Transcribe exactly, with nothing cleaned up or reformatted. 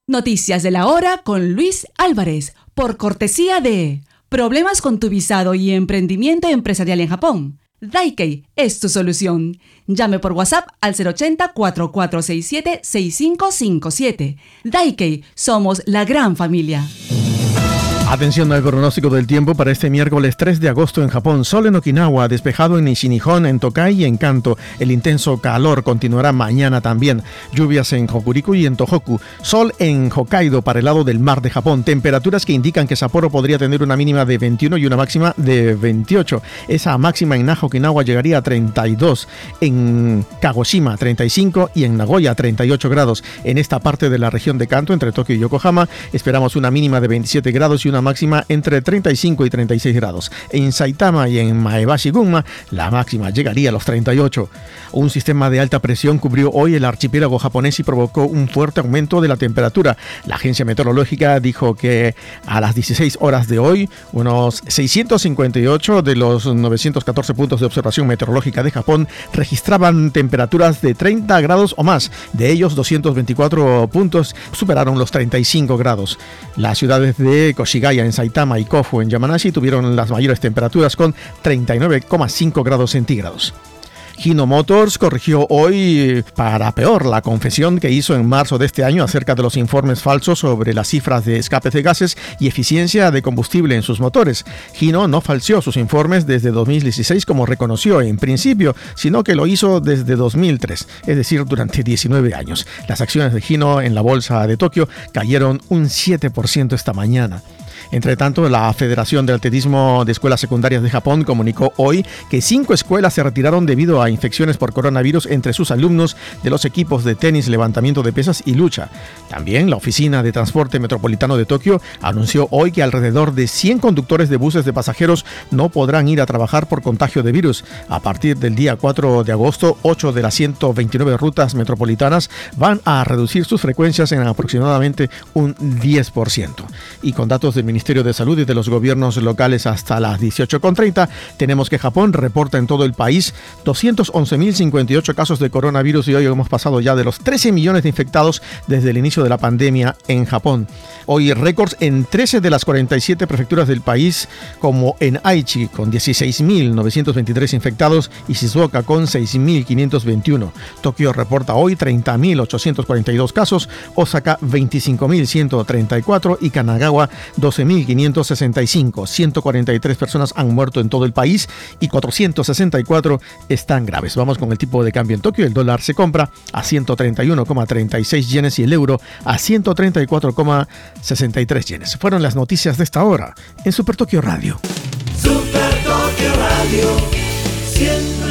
Noticias de la hora con Luis Álvarez, por cortesía de Problemas con tu visado y emprendimiento empresarial en Japón. Daikei es tu solución. Llame por WhatsApp al cero ochenta, cuatro cuatro seis siete, seis cinco cinco siete. Daikei, somos la gran familia. Atención al pronóstico del tiempo para este miércoles tres de agosto en Japón. Sol en Okinawa, despejado en Nishinihon, en Tokai y en Kanto. El intenso calor continuará mañana también. Lluvias en Hokuriku y en Tohoku. Sol en Hokkaido para el lado del mar de Japón. Temperaturas que indican que Sapporo podría tener una mínima de veintiuno y una máxima de veintiocho. Esa máxima en Naha, Okinawa llegaría a treinta y dos. En Kagoshima treinta y cinco y en Nagoya treinta y ocho grados. En esta parte de la región de Kanto, entre Tokio y Yokohama, esperamos una mínima de veintisiete grados y una máxima entre treinta y cinco y treinta y seis grados. En Saitama y en Maebashi, Gunma, la máxima llegaría a los treinta y ocho. Un sistema de alta presión cubrió hoy el archipiélago japonés y provocó un fuerte aumento de la temperatura. La agencia meteorológica dijo que a las dieciséis horas de hoy, unos seiscientos cincuenta y ocho de los novecientos catorce puntos de observación meteorológica de Japón registraban temperaturas de treinta grados o más. De ellos, doscientos veinticuatro puntos superaron los treinta y cinco grados. Las ciudades de Koshigaya en Saitama y Kofu en Yamanashi tuvieron las mayores temperaturas con treinta y nueve coma cinco grados centígrados. Hino Motors corrigió hoy para peor la confesión que hizo en marzo de este año acerca de los informes falsos sobre las cifras de escape de gases y eficiencia de combustible en sus motores. Hino no falseó sus informes desde dos mil dieciséis como reconoció en principio, sino que lo hizo desde dos mil tres, es decir, durante diecinueve años. Las acciones de Hino en la bolsa de Tokio cayeron un siete por ciento esta mañana. Entre tanto, la Federación de Atletismo de Escuelas Secundarias de Japón comunicó hoy que cinco escuelas se retiraron debido a infecciones por coronavirus entre sus alumnos de los equipos de tenis, levantamiento de pesas y lucha. También la Oficina de Transporte Metropolitano de Tokio anunció hoy que alrededor de cien conductores de buses de pasajeros no podrán ir a trabajar por contagio de virus. A partir del día cuatro de agosto, ocho de las ciento veintinueve rutas metropolitanas van a reducir sus frecuencias en aproximadamente un diez por ciento. Y con datos del Ministerio Ministerio de Salud y de los gobiernos locales hasta las dieciocho con treinta, tenemos que Japón reporta en todo el país doscientos once mil cincuenta y ocho casos de coronavirus y hoy hemos pasado ya de los trece millones de infectados desde el inicio de la pandemia en Japón. Hoy récords en trece de las cuarenta y siete prefecturas del país, como en Aichi con dieciséis mil novecientos veintitrés infectados y Shizuoka con seis mil quinientos veintiuno. Tokio reporta hoy treinta mil ochocientos cuarenta y dos casos, Osaka veinticinco mil ciento treinta y cuatro y Kanagawa doce mil quinientos sesenta y cinco. ciento cuarenta y tres personas han muerto en todo el país y cuatrocientos sesenta y cuatro están graves. Vamos con el tipo de cambio en Tokio. El dólar se compra a ciento treinta y uno coma treinta y seis yenes y el euro a ciento treinta y cuatro coma sesenta y tres yenes. Fueron las noticias de esta hora en Super Tokio Radio. Super Tokio Radio, siempre